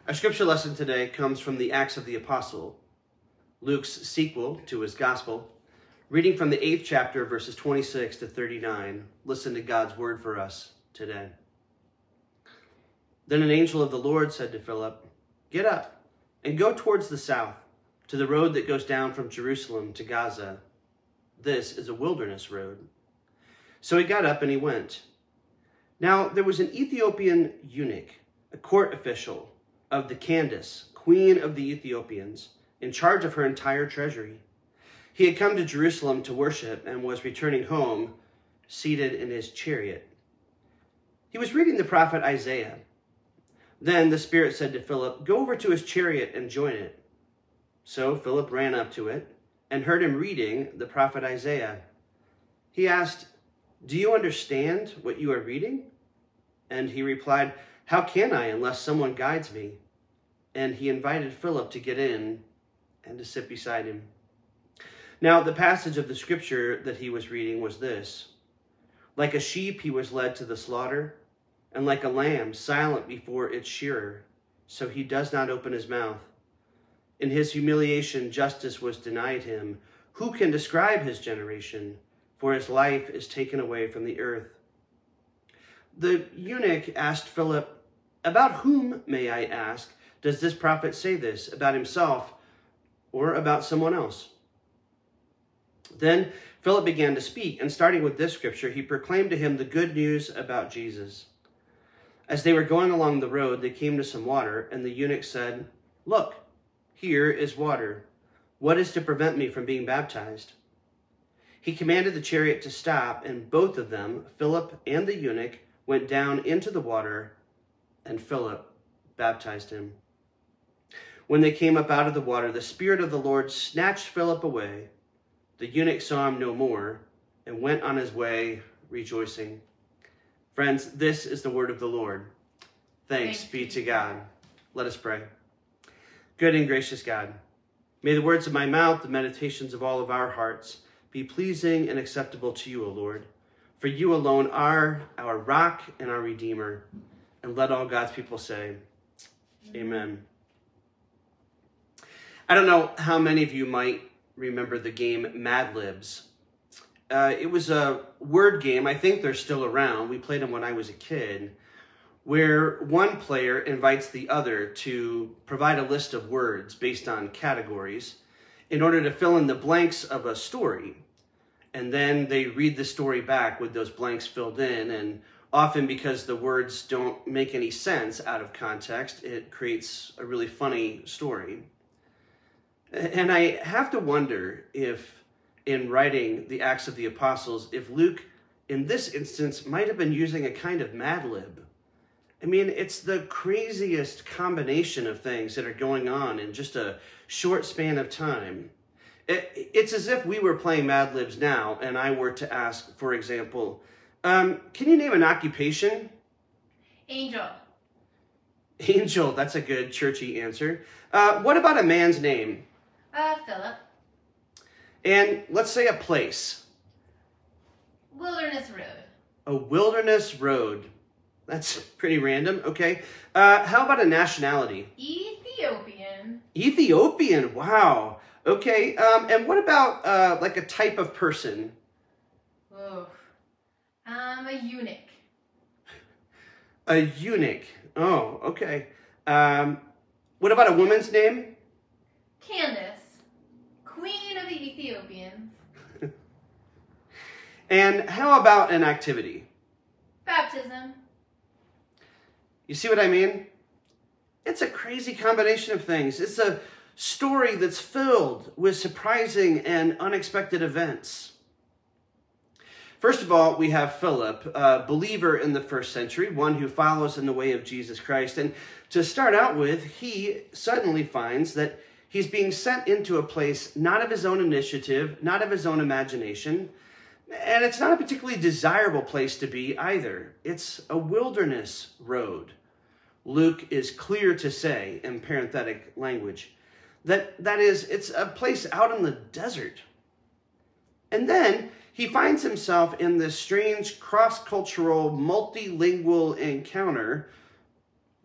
Our scripture lesson today comes from the Acts of the Apostle, Luke's sequel to his gospel. Reading from the 8th chapter, verses 26 to 39. Listen to God's word for us today. Then an angel of the Lord said to Philip, "Get up and go towards the south, to the road that goes down from Jerusalem to Gaza. This is a wilderness road." So he got up and he went. Now there was an Ethiopian eunuch, a court official of the Candace, queen of the Ethiopians, in charge of her entire treasury. He had come to Jerusalem to worship and was returning home, seated in his chariot. He was reading the prophet Isaiah. Then the Spirit said to Philip, "Go over to his chariot and join it." So Philip ran up to it and heard him reading the prophet Isaiah. He asked, "Do you understand what you are reading?" And he replied, "How can I unless someone guides me?" And he invited Philip to get in and to sit beside him. Now the passage of the scripture that he was reading was this: "Like a sheep he was led to the slaughter, and like a lamb silent before its shearer, so he does not open his mouth. In his humiliation justice was denied him. Who can describe his generation? For his life is taken away from the earth." The eunuch asked Philip, "About whom, may I ask, does this prophet say this? About himself or about someone else?" Then Philip began to speak, and starting with this scripture, he proclaimed to him the good news about Jesus. As they were going along the road, they came to some water, and the eunuch said, "Look, here is water. What is to prevent me from being baptized?" He commanded the chariot to stop, and both of them, Philip and the eunuch, went down into the water, and Philip baptized him. When they came up out of the water, the Spirit of the Lord snatched Philip away. The eunuch saw him no more and went on his way rejoicing. Friends, this is the word of the Lord. Thanks be to God. Let us pray. Good and gracious God, may the words of my mouth, the meditations of all of our hearts, be pleasing and acceptable to you, O Lord. For you alone are our rock and our Redeemer. And let all God's people say, Amen. I don't know how many of you might remember the game Mad Libs. It was a word game. I think they're still around. We played them when I was a kid, where one player invites the other to provide a list of words based on categories in order to fill in the blanks of a story. And then they read the story back with those blanks filled in, and often because the words don't make any sense out of context, it creates a really funny story. And I have to wonder if, in writing the Acts of the Apostles, if Luke, in this instance, might have been using a kind of Mad Lib. I mean, it's the craziest combination of things that are going on in just a short span of time. It's as if we were playing Mad Libs now, and I were to ask, for example, can you name an occupation? Angel. Angel, that's a good churchy answer. What about a man's name? Philip. And let's say a place. Wilderness Road. A wilderness road. That's pretty random. Okay. How about a nationality? Ethiopian. Ethiopian. Wow. Okay. And what about like a type of person? Oof. A eunuch. A eunuch. Oh, okay. What about a woman's name? Candace. Queen of the Ethiopians. And how about an activity? Baptism. You see what I mean? It's a crazy combination of things. It's a story that's filled with surprising and unexpected events. First of all, we have Philip, a believer in the first century, one who follows in the way of Jesus Christ. And to start out with, he suddenly finds that he's being sent into a place not of his own initiative, not of his own imagination, and it's not a particularly desirable place to be either. It's a wilderness road. Luke is clear to say, in parenthetic language, that is, it's a place out in the desert. And then he finds himself in this strange cross-cultural, multilingual encounter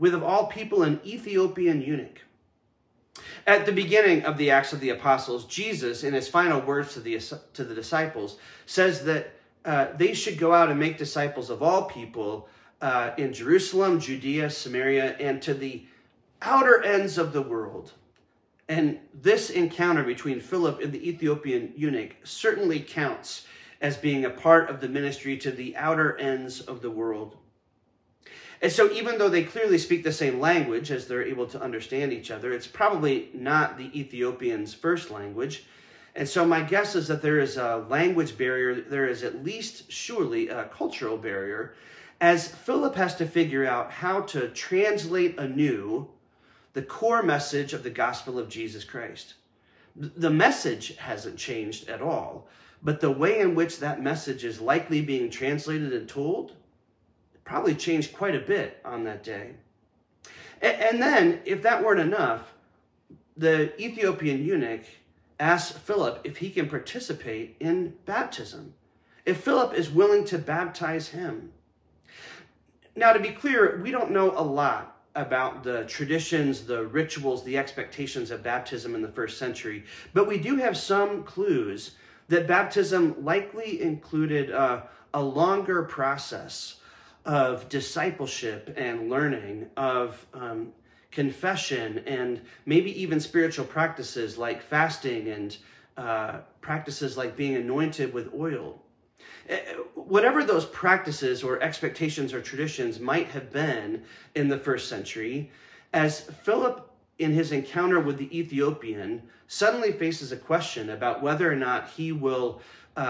with, of all people, an Ethiopian eunuch. At the beginning of the Acts of the Apostles, Jesus, in his final words to the disciples, says that they should go out and make disciples of all people in Jerusalem, Judea, Samaria, and to the outer ends of the world. And this encounter between Philip and the Ethiopian eunuch certainly counts as being a part of the ministry to the outer ends of the world. And so even though they clearly speak the same language as they're able to understand each other, it's probably not the Ethiopians' first language. And so my guess is that there is a language barrier, there is at least surely a cultural barrier, as Philip has to figure out how to translate anew the core message of the gospel of Jesus Christ. The message hasn't changed at all, but the way in which that message is likely being translated and told probably changed quite a bit on that day. And then, if that weren't enough, the Ethiopian eunuch asks Philip if he can participate in baptism, if Philip is willing to baptize him. Now, to be clear, we don't know a lot about the traditions, the rituals, the expectations of baptism in the first century, but we do have some clues that baptism likely included a longer process of discipleship and learning, of confession, and maybe even spiritual practices like fasting and practices like being anointed with oil. Whatever those practices or expectations or traditions might have been in the first century, as Philip, in his encounter with the Ethiopian, suddenly faces a question about whether or not he will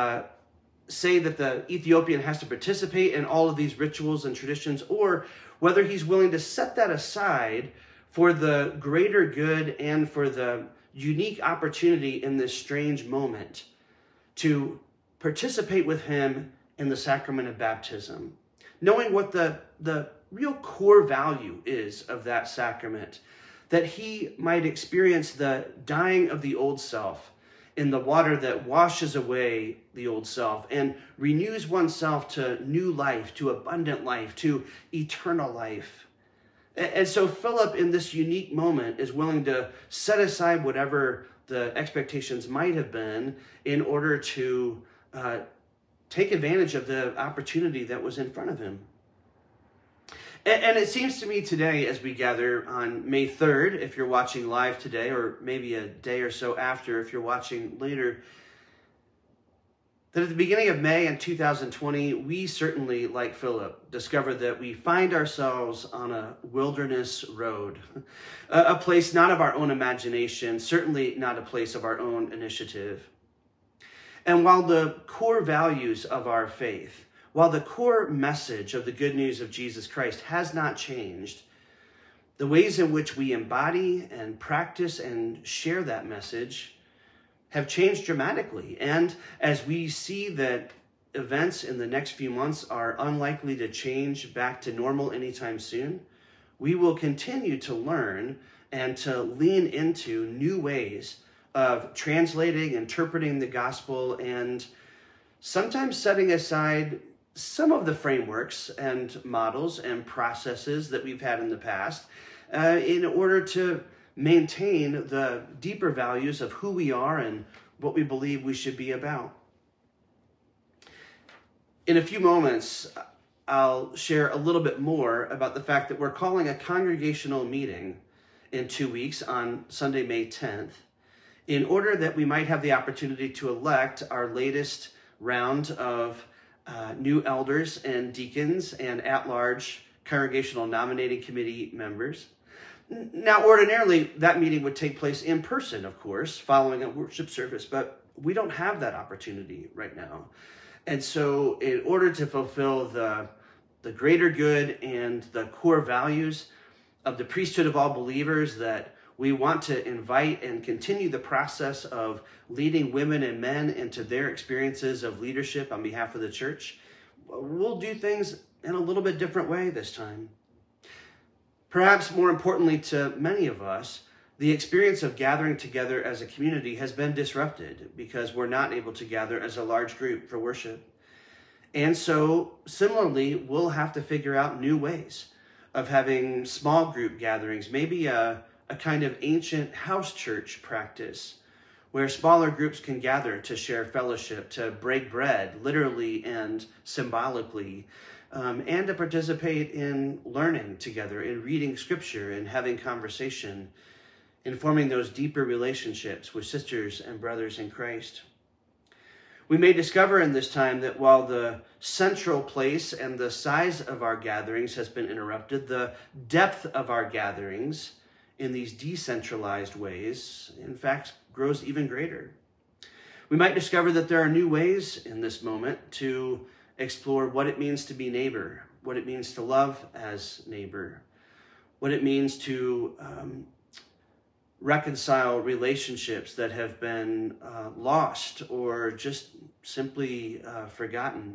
say that the Ethiopian has to participate in all of these rituals and traditions, or whether he's willing to set that aside for the greater good and for the unique opportunity in this strange moment to participate with him in the sacrament of baptism, knowing what the real core value is of that sacrament, that he might experience the dying of the old self in the water that washes away the old self and renews oneself to new life, to abundant life, to eternal life. And so Philip, in this unique moment, is willing to set aside whatever the expectations might have been in order to take advantage of the opportunity that was in front of him. And it seems to me today, as we gather on May 3rd, if you're watching live today, or maybe a day or so after if you're watching later, that at the beginning of May in 2020, we certainly, like Philip, discovered that we find ourselves on a wilderness road, a place not of our own imagination, certainly not a place of our own initiative. And while the core values of our faith, while the core message of the good news of Jesus Christ has not changed, the ways in which we embody and practice and share that message have changed dramatically. And as we see that events in the next few months are unlikely to change back to normal anytime soon, we will continue to learn and to lean into new ways of translating, interpreting the gospel, and sometimes setting aside some of the frameworks and models and processes that we've had in the past in order to maintain the deeper values of who we are and what we believe we should be about. In a few moments, I'll share a little bit more about the fact that we're calling a congregational meeting in 2 weeks on Sunday, May 10th, in order that we might have the opportunity to elect our latest round of new elders and deacons and at-large congregational nominating committee members. Now, ordinarily, that meeting would take place in person, of course, following a worship service, but we don't have that opportunity right now. And so in order to fulfill the greater good and the core values of the priesthood of all believers, that we want to invite and continue the process of leading women and men into their experiences of leadership on behalf of the church, we'll do things in a little bit different way this time. Perhaps more importantly to many of us, the experience of gathering together as a community has been disrupted because we're not able to gather as a large group for worship. And so, similarly, we'll have to figure out new ways of having small group gatherings, maybe a kind of ancient house church practice where smaller groups can gather to share fellowship, to break bread, literally and symbolically, and to participate in learning together, in reading scripture, and having conversation, in forming those deeper relationships with sisters and brothers in Christ. We may discover in this time that while the central place and the size of our gatherings has been interrupted, the depth of our gatherings in these decentralized ways, in fact, grows even greater. We might discover that there are new ways in this moment to explore what it means to be neighbor, what it means to love as neighbor, what it means to reconcile relationships that have been lost or just simply forgotten.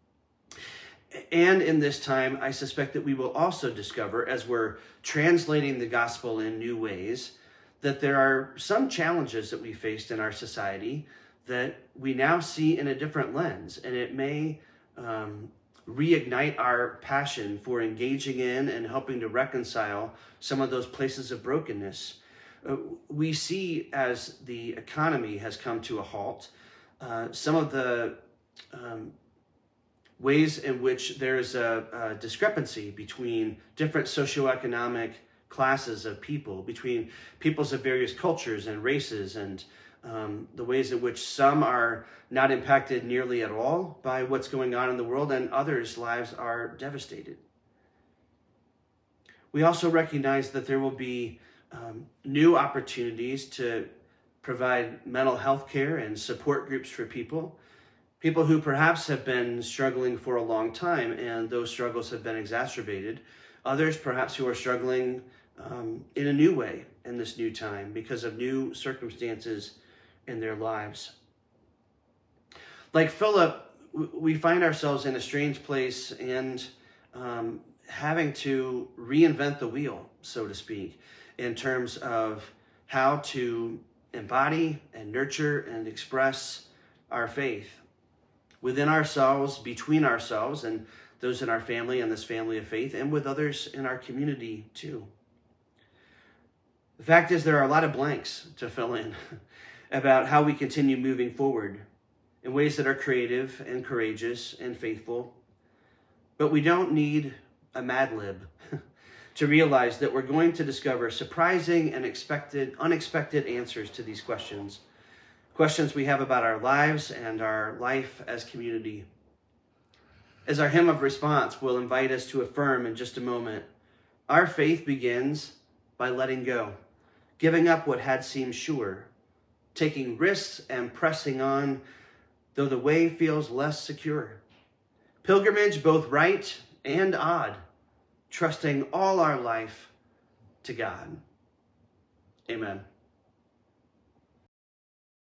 And in this time, I suspect that we will also discover, as we're translating the gospel in new ways, that there are some challenges that we faced in our society that we now see in a different lens, and it may reignite our passion for engaging in and helping to reconcile some of those places of brokenness. We see, as the economy has come to a halt, some of the ways in which there's a discrepancy between different socioeconomic classes of people, between peoples of various cultures and races, and the ways in which some are not impacted nearly at all by what's going on in the world, and others' lives are devastated. We also recognize that there will be new opportunities to provide mental health care and support groups for people who perhaps have been struggling for a long time, and those struggles have been exacerbated. Others perhaps who are struggling in a new way in this new time because of new circumstances in their lives. Like Philip, we find ourselves in a strange place and having to reinvent the wheel, so to speak, in terms of how to embody and nurture and express our faith within ourselves, between ourselves and those in our family and this family of faith, and with others in our community too. The fact is, there are a lot of blanks to fill in about how we continue moving forward in ways that are creative and courageous and faithful. But we don't need a Mad Lib to realize that we're going to discover surprising and unexpected answers to these questions. Questions we have about our lives and our life as community. As our hymn of response will invite us to affirm in just a moment, our faith begins by letting go, giving up what had seemed sure, taking risks and pressing on, though the way feels less secure. Pilgrimage both right and odd, trusting all our life to God. Amen.